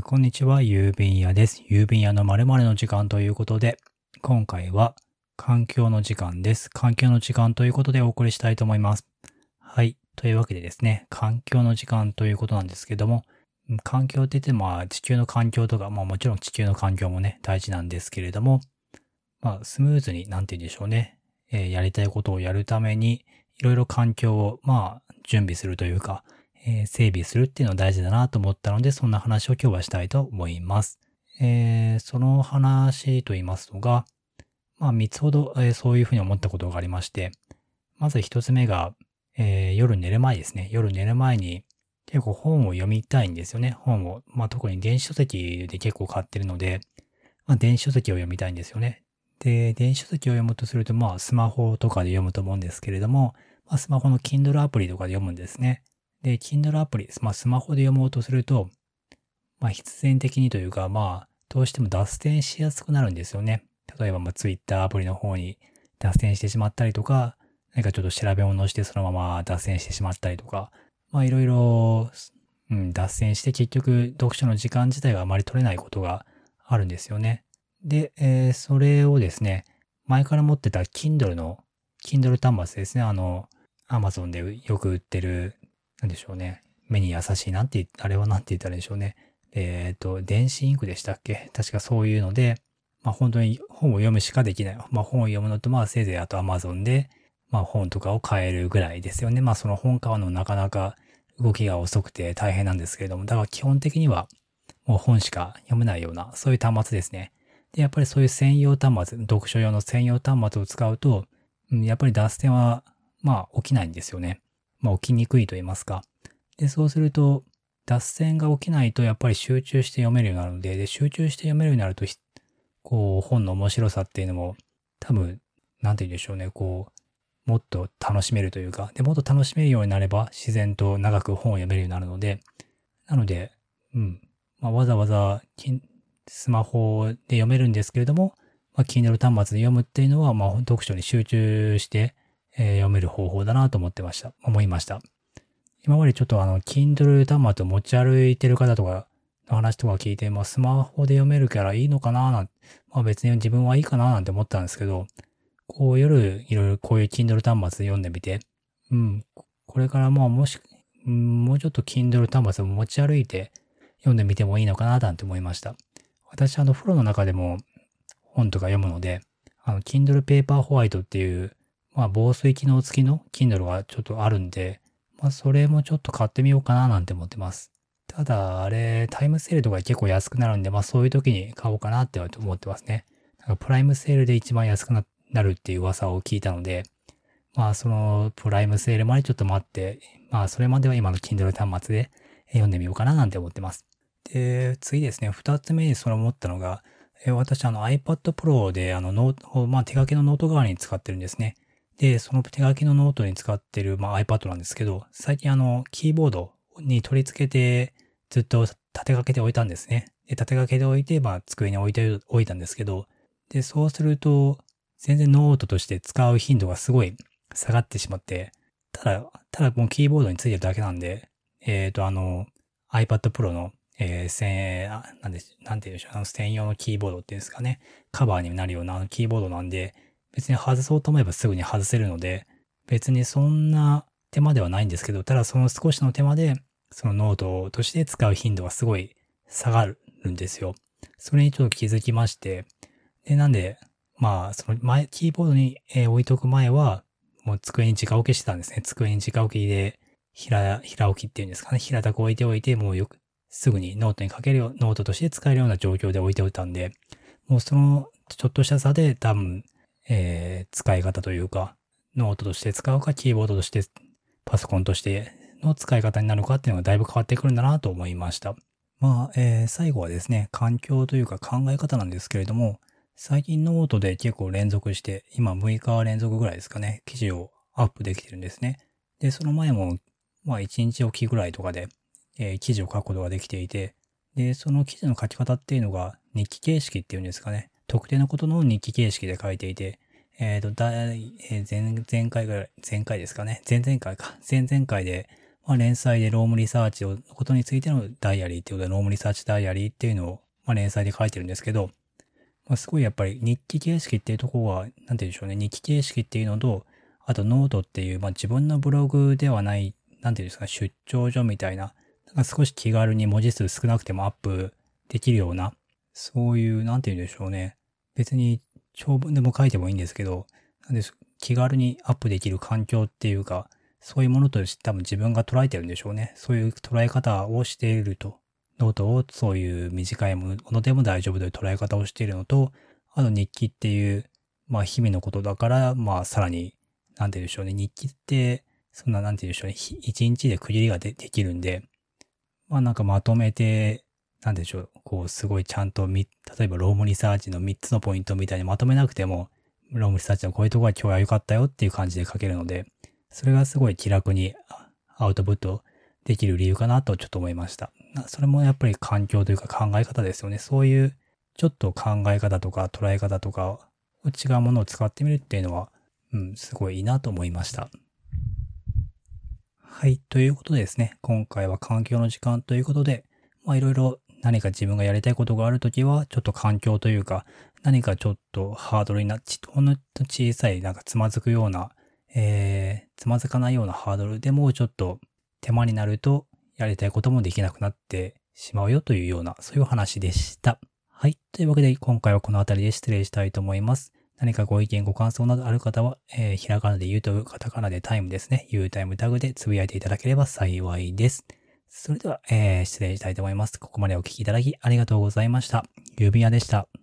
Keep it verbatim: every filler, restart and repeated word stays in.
ーこんにちは、郵便屋です。郵便屋の〇〇の時間ということで、今回は環境の時間です。環境の時間ということでお送りしたいと思います。はい。というわけでですね、環境の時間ということなんですけども、環境って言っても、まあ、地球の環境とか、まあもちろん地球の環境もね、大事なんですけれども、まあ、スムーズに、なんて言うんでしょうね、えーやりたいことをやるために、いろいろ環境を、まあ、準備するというか、えー整備するっていうのは大事だなと思ったので、そんな話を今日はしたいと思います。えーその話と言いますのが、まあ、みっつほど、えーそういうふうに思ったことがありまして、まずひとつめが、えー夜寝る前ですね。夜寝る前に結構本を読みたいんですよね。本を。まあ、特に電子書籍で結構買ってるので、まあ、電子書籍を読みたいんですよね。で、電子書籍を読むとすると、まあ、スマホとかで読むと思うんですけれども、まあ、スマホの Kindle アプリとかで読むんですね。で、Kindle アプリ、まあ、スマホで読もうとすると、まあ、必然的にというか、まあ、どうしても脱線しやすくなるんですよね。例えば、まあ、Twitter アプリの方に脱線してしまったりとか、何かちょっと調べ物をしてそのまま脱線してしまったりとか、まあ、いろいろ、うん、脱線して結局、読書の時間自体があまり取れないことがあるんですよね。で、えーそれをですね、前から持ってた Kindle の、Kindle 端末ですね、あの、Amazon でよく売ってる、なんでしょうね、目に優しい、なんて言っ、あれはなんて言ったらいいんでしょうね。えっと、電子インクでしたっけ？確かそういうので、まあ本当に本を読むしかできない。まあ本を読むのと、まあせいぜいあと Amazon で、まあ本とかを買えるぐらいですよね。まあその本買うのなかなか動きが遅くて大変なんですけれども、だから基本的にはもう本しか読めないような、そういう端末ですね。で、やっぱりそういう専用端末、読書用の専用端末を使うと、うんやっぱり脱線は、まあ起きないんですよね。まあ起きにくいと言いますか。で、そうすると、脱線が起きないとやっぱり集中して読めるようになるので、で、集中して読めるようになると、ひこう、本の面白さっていうのも、多分、なんて言うんでしょうね、こう、もっと楽しめるというか、で、もっと楽しめるようになれば、自然と長く本を読めるようになるので、なので、うん。まあ、わざわざ、きんスマホで読めるんですけれども、まあ、Kindle 端末で読むっていうのは、まあ、読書に集中して、えー読める方法だなと思ってました。思いました。今までちょっとあの、Kindle 端末を持ち歩いてる方とかの話とか聞いて、まあ、スマホで読めるからいいのかななんて、まあ別に自分はいいかななんて思ったんですけど、こう夜いろいろこういう Kindle 端末で読んでみて、うん、これからまあもし、うん、もうちょっと Kindle 端末を持ち歩いて読んでみてもいいのかななんて思いました。私あの、風呂の中でも本とか読むので、あの、Kindle Paper White っていう、まあ防水機能付きの Kindle がちょっとあるんで、まあそれもちょっと買ってみようかななんて思ってます。ただ、あれ、タイムセールとかで結構安くなるんで、まあそういう時に買おうかなって思ってますね。なんかプライムセールで一番安くななるっていう噂を聞いたので、まあそのプライムセールまでちょっと待って、まあそれまでは今の Kindle 端末で読んでみようかななんて思ってます。で、次ですね、二つ目にそれ思ったのが、えー私あの iPad Pro であのノート、まあ手書きのノート代わりに使ってるんですね。で、その手書きのノートに使ってる、まあ、iPad なんですけど、最近あの、キーボードに取り付けて、ずっと立てかけておいたんですね。で、立てかけておいて、まあ、机に置いておいたんですけど、で、そうすると、全然ノートとして使う頻度がすごい下がってしまって、ただ、ただもうキーボードについてるだけなんで、えっと、あの、iPad Pro の、えー、専、あなんで、なんて言うんでしょう、あの、専用のキーボードっていうんですかね、カバーになるようなあのキーボードなんで、別に外そうと思えばすぐに外せるので、別にそんな手間ではないんですけど、ただその少しの手間で、そのノートとして使う頻度がすごい下がるんですよ。それにちょっと気づきまして、で、なんで、まあ、その前、キーボードに、えー置いとく前は、もう机に直置きしてたんですね。机に直置きで、平、平置きっていうんですかね。平たく置いておいて、もうよく、すぐにノートに書けるよ、ノートとして使えるような状況で置いておいたんで、もうその、ちょっとした差で多分、えー使い方というか、ノートとして使うか、キーボードとして、パソコンとしての使い方になるかっていうのがだいぶ変わってくるんだなと思いました。まあ、えー最後はですね、環境というか考え方なんですけれども、最近ノートで結構連続して、今むいか連続ぐらいですかね、記事をアップできてるんですね。で、その前も、まあいちにちおきぐらいとかで、えー記事を書くことができていて、で、その記事の書き方っていうのが日記形式っていうんですかね。特定のことの日記形式で書いていて、えっと、だい、えー前、前回ぐらい、前回ですかね。前々回か。前々回でまあ、連載でロームリサーチのことについてのダイアリーっていうことで、ロームリサーチダイアリーっていうのを、まあ、連載で書いてるんですけど、まあ、すごいやっぱり日記形式っていうところは、なんて言うんでしょうね、日記形式っていうのと、あとノートっていう、まあ、自分のブログではない、なんていうんですか、出張所みたいな、なんか少し気軽に文字数少なくてもアップできるような、そういう、なんて言うんでしょうね。別に長文でも書いてもいいんですけど、なんです気軽にアップできる環境っていうか、そういうものとして多分自分が捉えてるんでしょうね。そういう捉え方をしていると。ノートをそういう短いものでも大丈夫という捉え方をしているのと、あと日記っていう、まあ日々のことだから、まあさらに、なんて言うんでしょうね。日記って、そんななんて言うんでしょうね。一日で区切りが で, できるんで、まあなんかまとめて、なんでしょう。こうすごいちゃんとみ、例えばロームリサーチのみっつのポイントみたいにまとめなくても、ロームリサーチのこういうところが今日は良かったよっていう感じで書けるので、それがすごい気楽にアウトプットできる理由かなとちょっと思いました。それもやっぱり環境というか考え方ですよね。そういうちょっと考え方とか捉え方とか違うものを使ってみるっていうのは、うん、すごいいいなと思いました。はい。ということでですね、今回は環境の時間ということで、まあいろいろ何か自分がやりたいことがあるときは、ちょっと環境というか、何かちょっとハードルになっち、ほんの小さいなんかつまずくような、えー、つまずかないようなハードルでもちょっと手間になると、やりたいこともできなくなってしまうよというような、そういう話でした。はい。というわけで、今回はこの辺りで失礼したいと思います。何かご意見、ご感想などある方は、えー、ひらがなで言うと、カタカナでタイムですね。言うタイムタグでつぶやいていただければ幸いです。それでは、えー、失礼したいと思います。ここまでお聞きいただきありがとうございました。ゆうびんやでした。